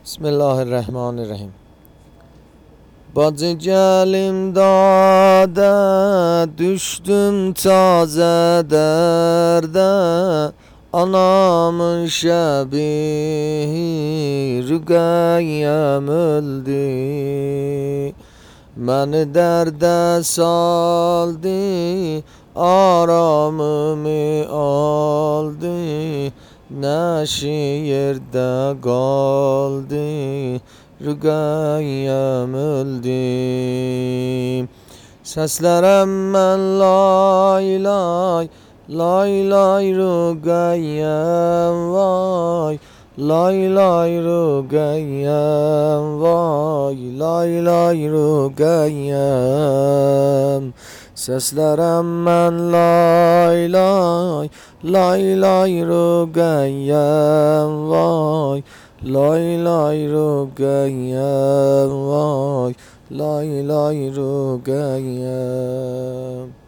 Bismillahirrahmanirrahim. Bacı gelim dada, düştüm taze derde. Anamın şebihi Rüqeyyem öldü. Beni derde saldı, aramımı aldı. Ne şiirde kaldı, Rüqeyyem öldü. Seslerem ben lay lay, lay lay Rüqeyyem vay. Lay lay Rüqeyyem vay, lay lay Rüqeyyem. Seslerem ben lay lay, lay lay Rüqeyyem vay. Lay lay Rüqeyyem vay, lay lay Rüqeyyem.